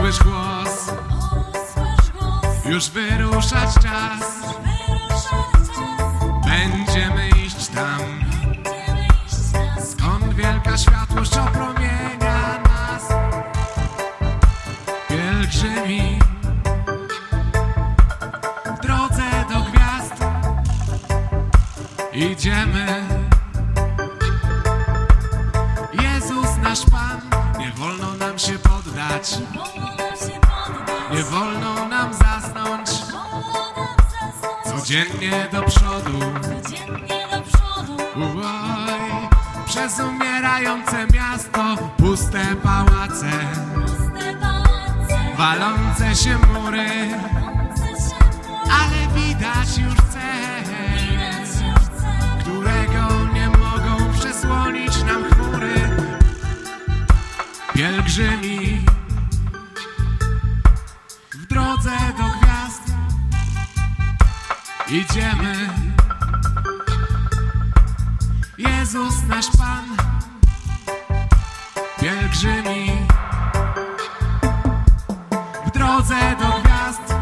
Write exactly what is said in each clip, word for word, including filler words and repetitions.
usłysz głos, już wyruszać czas. Będziemy iść tam, skąd wielka światłość opromienia nas. Pielgrzymi w drodze do gwiazd idziemy. Jezus nasz Pan, nie wolno nam się poddać, nie wolno nam zasnąć. Codziennie do przodu, Uoj, przez umierające miasto, puste pałace, walące się mury, ale widać już cel, którego nie mogą przesłonić nam chmury. Pielgrzymi w drodze do gwiazd idziemy. Jezus nasz Pan, pielgrzymi w drodze do gwiazd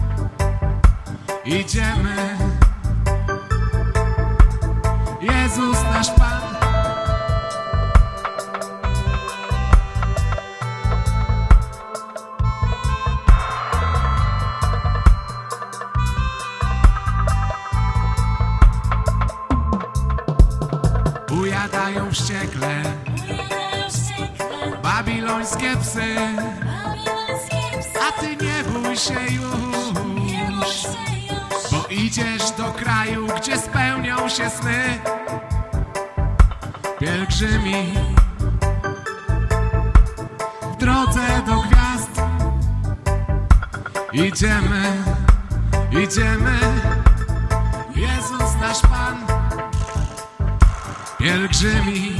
idziemy. Jezus nasz Pan. Ujadają wściekle babilońskie psy, a ty nie bój się już, bo idziesz do kraju, gdzie spełnią się sny. Pielgrzymi w drodze do gwiazd idziemy, idziemy. Jezus nasz Pan, pielgrzymi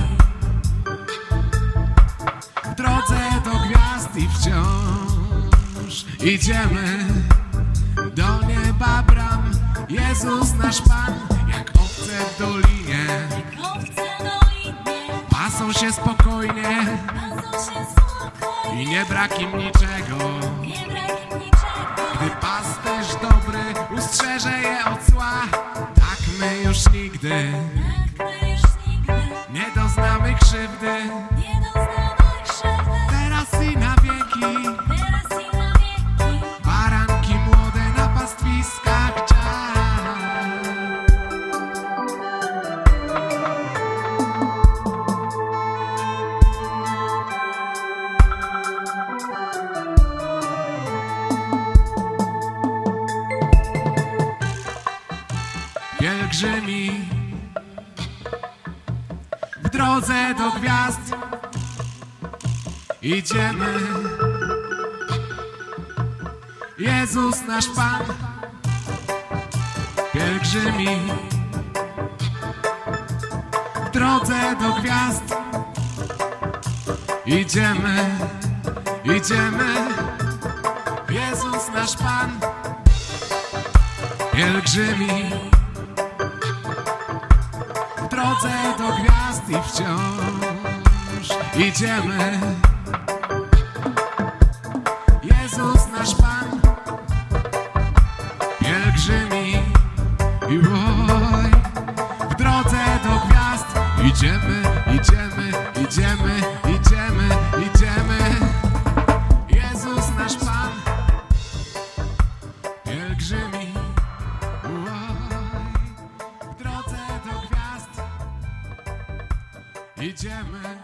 w drodze do gwiazd i wciąż idziemy do nieba bram. Jezus nasz Pan, jak owce w dolinie, pasą się spokojnie i nie brak im niczego. Gdy pasterz dobry ustrzeże je od zła, tak my już nigdy nie doznamy krzywdy, teraz i na wieki. Baranki młode na pastwiskach czas. Pielgrzymi w drodze do gwiazd idziemy. Jezus nasz Pan, pielgrzymi w drodze do gwiazd idziemy, idziemy. Jezus nasz Pan, pielgrzymi w drodze do gwiazd i wciąż idziemy. Jezus nasz Pan, pielgrzymi i oj, w drodze do gwiazd idziemy, idziemy, idziemy, idziemy, idziemy. Jezus nasz Pan, pielgrzymi oj, w drodze do gwiazd idziemy.